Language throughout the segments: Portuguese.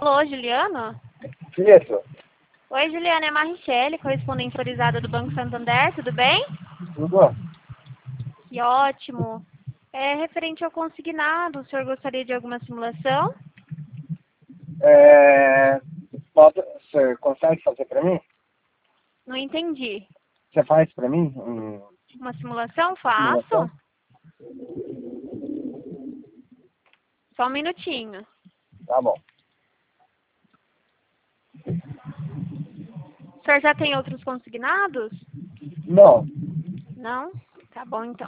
Alô, Juliano? Isso, Oi, Juliana, é a Maricele, correspondente autorizada do Banco Santander, tudo bem? tudo. Que ótimo. É referente ao consignado, o senhor gostaria de alguma simulação? É, você consegue fazer para mim? Não entendi. Você faz para mim Uma simulação? simulação? Faço. Só um minutinho. Tá bom. O senhor já tem outros consignados? Não, Não? Tá bom, então.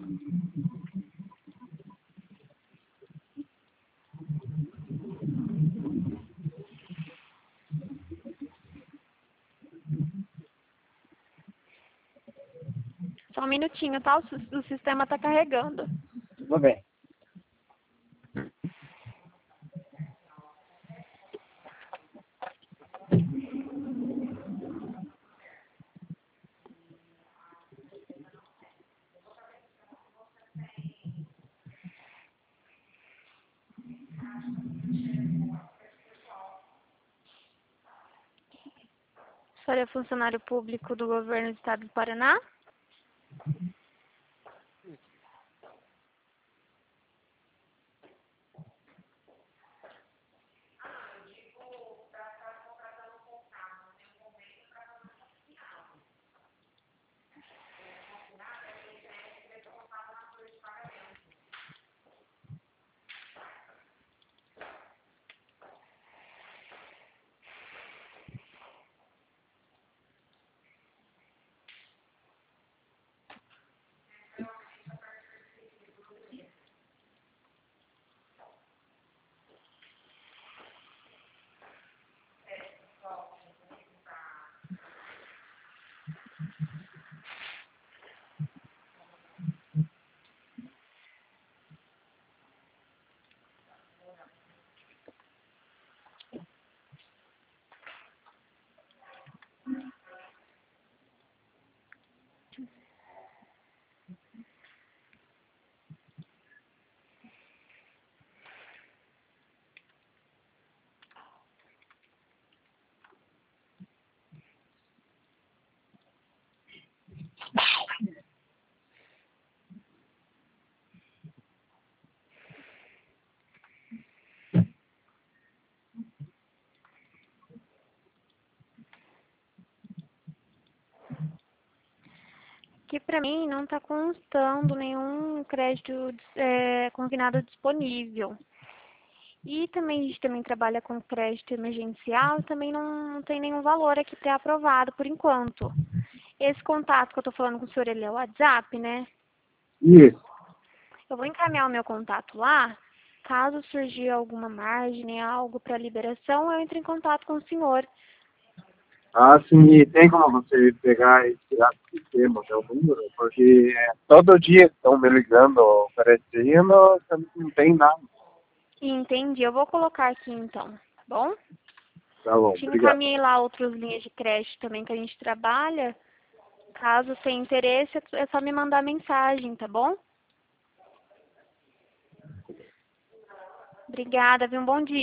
Só um minutinho, tá? O sistema tá carregando. tudo bem. O senhor é funcionário público do governo do estado do Paraná? Que para mim não está constando nenhum crédito consignado disponível. E também a gente também trabalha com crédito emergencial, também não tem nenhum valor aqui pré-aprovado por enquanto. Esse contato que eu estou falando com o senhor, ele é o WhatsApp, né? Isso. Eu vou encaminhar o meu contato lá. Caso surgir alguma margem, algo para liberação, eu entro em contato com o senhor. Ah, sim, e tem como você pegar e tirar do sistema meu número? Porque todo dia estão me ligando, oferecendo, não tem nada. Entendi. Eu vou colocar aqui então, tá bom? Tá bom, Te obrigado. encaminhei lá outras linhas de crédito também que a gente trabalha. Caso tenha interesse, é só me mandar mensagem, tá bom? Obrigada, viu? Um bom dia.